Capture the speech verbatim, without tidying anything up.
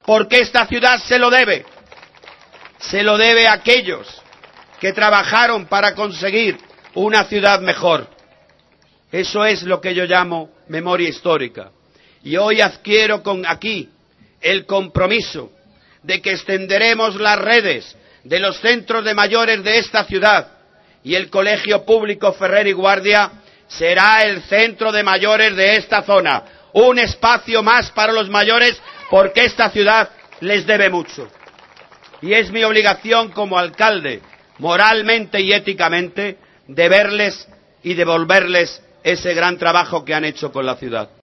porque esta ciudad se lo debe. Se lo debe a aquellos que trabajaron para conseguir una ciudad mejor. Eso es lo que yo llamo memoria histórica. Y hoy adquiero con aquí el compromiso de que extenderemos las redes de los centros de mayores de esta ciudad, y el Colegio Público Ferrer y Guardia será el centro de mayores de esta zona. Un espacio más para los mayores, porque esta ciudad les debe mucho. Y es mi obligación como alcalde, moralmente y éticamente, deberles y devolverles ese gran trabajo que han hecho con la ciudad.